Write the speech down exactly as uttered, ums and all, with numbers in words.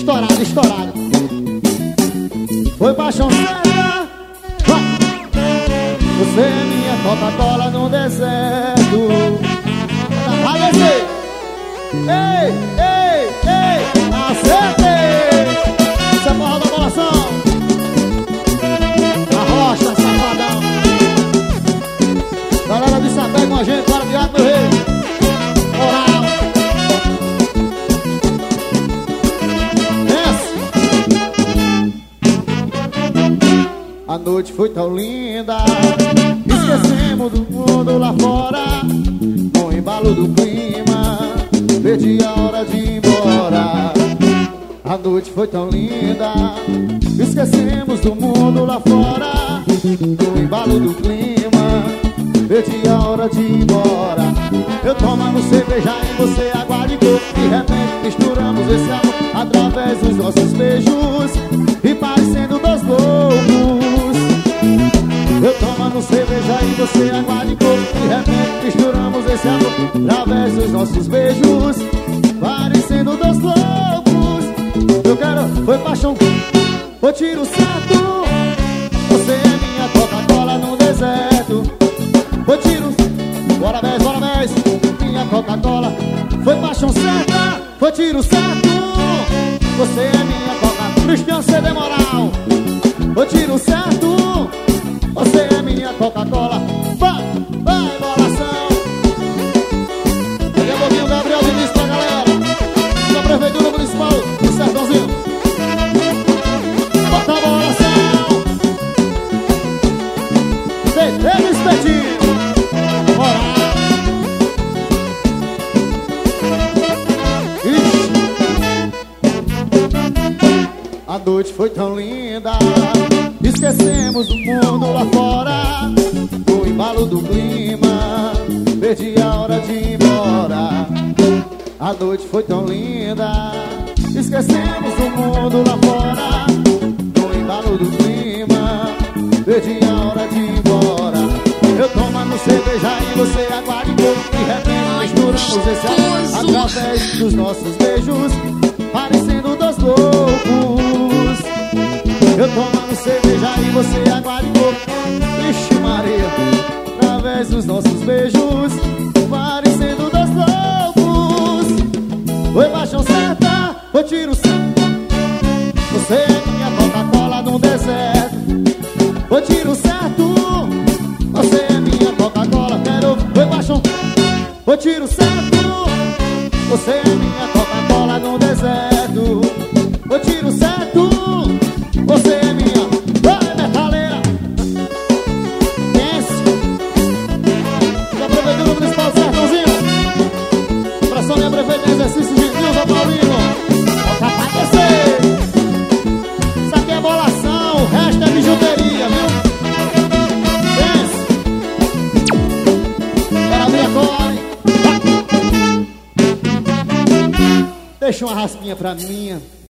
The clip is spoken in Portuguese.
estourado, estourado. Foi paixão certa. Você é minha Coca-Cola no deserto. Vai descer. Ei, ei, ei, acertei. Isso é porra da bolação. Arrocha, safadão. Galera de Sapé com a gente, bora viado, meu rei. Moral. Desce. A noite foi tão linda, esquecemos do mundo lá fora. No embalo do clima, perdi a hora de ir embora. A noite foi tão linda, esquecemos do mundo lá fora. No embalo do clima, perdi a hora de ir embora. Eu tomando cerveja e você água de coco. De repente misturamos esse amor através dos nossos beijos e parecendo dois loucos. Eu tomando cerveja e você água de coco. De repente misturamos esse amor através dos nossos beijos, parecendo dois loucos. Eu quero, foi paixão, foi tiro certo. Você é minha Coca-Cola no deserto. Foi tiro, bora dez, bora dez. Minha Coca-Cola, foi paixão certa. Foi tiro certo. Você é minha Coca-Cola. Cristian C D Moral. Foi tiro certo. Você é minha Coca-Cola. Vai, vai, bolação. Daqui a pouquinho o Gabriel Vinícius pra galera da Prefeitura Municipal do Sertãozinho. Bota a bolação. Teve espetinho. Bora. A noite foi tão linda, esquecemos do mundo lá fora. No embalo do clima, perdi a hora de ir embora. A noite foi tão linda, esquecemos do mundo lá fora. No embalo do clima, perdi a hora de ir embora. Eu tomando cerveja e você água de coco. De repente misturamos esse amor através dos nossos beijos, parecendo dois loucos. Eu tomando cerveja e você água de coco. Vixe Maria, através dos nossos beijos, parecendo dois loucos. Foi paixão certa, foi tiro certo. Você é minha Coca-Cola no deserto. Foi tiro certo. Você é minha Coca-Cola, quero, foi paixão. Foi tiro certo. Você é minha Coca-Cola no deserto. Foi tiro certo. Você é minha, vai metaleira. Desce. Da Prefeitura Municipal do Sertãozinho. Pressão minha prefeita em exercício de Nilza Paulino. Bota pra descer. Isso aqui é bolação, o resto é bijuteria, viu? Desce. Quero abrir a core. Deixa uma raspinha pra mim.